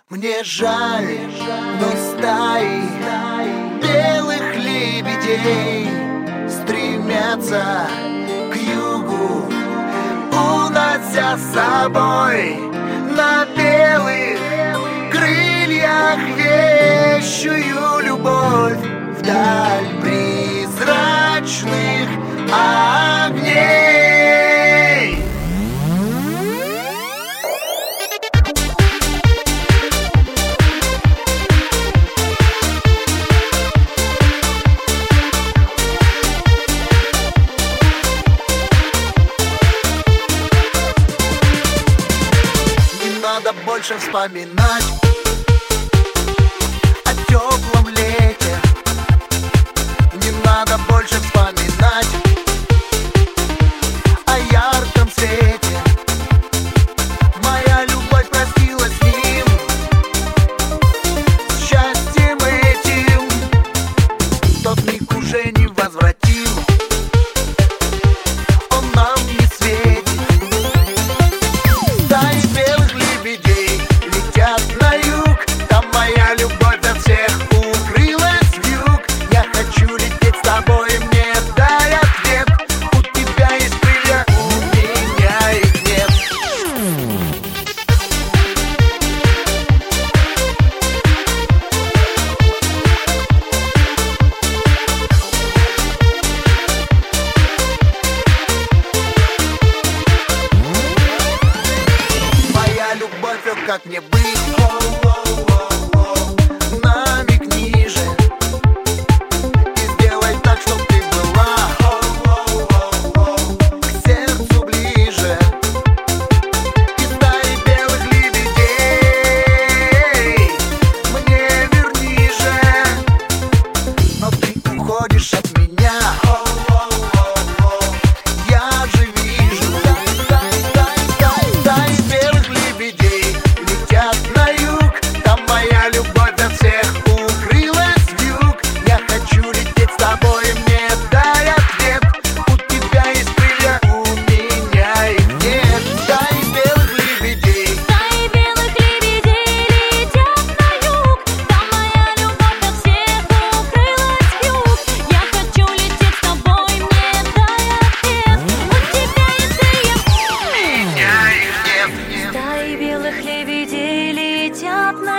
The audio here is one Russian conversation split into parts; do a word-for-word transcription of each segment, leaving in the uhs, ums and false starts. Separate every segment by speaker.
Speaker 1: Мне жаль, но стаи белых лебедей стремятся к югу, унося с собой на белых крыльях вещую любовь вдаль призрачных огней. Надо больше вспоминать о теплом лете. Не надо больше вспоминать о ярком свете. Моя любовь простила с ним, с счастьем этим. Тот миг уже не возвратим, он нам не светит. Стаи белых лебедей летят на юг, там моя любовь от всех укрылась в юг. Я хочу лететь с тобой, мне дай ответ. У тебя есть крылья, у меня их нет. Моя любовь, вот как мне быть? Намекни же и сделай так, чтоб ты была к сердцу ближе. Из стаи белых лебедей мне верни же. Но ты уходишь от меня, я же вижу. Стаи белых лебедей летят на юг, там моя любовь от всех укрылась в юг. Я хочу лететь с тобой, мне дай ответ. У тебя есть крылья, у меня их нет. Стаи белых лебедей,
Speaker 2: Стаи белых лебедей летят на юг, там моя любовь от всех укрылась в юг. Я хочу лететь с тобой, мне дай ответ. У тебя есть крылья,
Speaker 1: у меня их нет.
Speaker 2: стаи белых лебедей летят на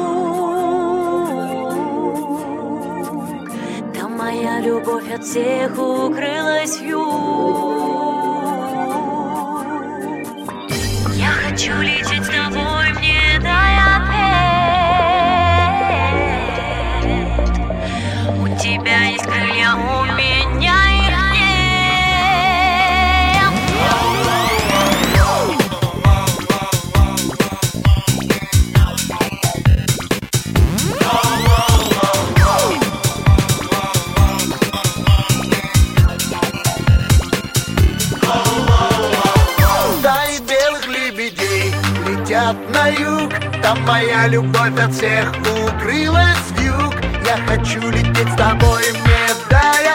Speaker 2: юг, там моя любовь от всех укрылась в юг. Я хочу лететь с тобой, мне дай ответ. У тебя есть крылья, у меня их нет.
Speaker 1: Стаи белых лебедей летят на юг, там моя любовь от всех укрылась в юг. Я хочу лететь с тобой, мне дай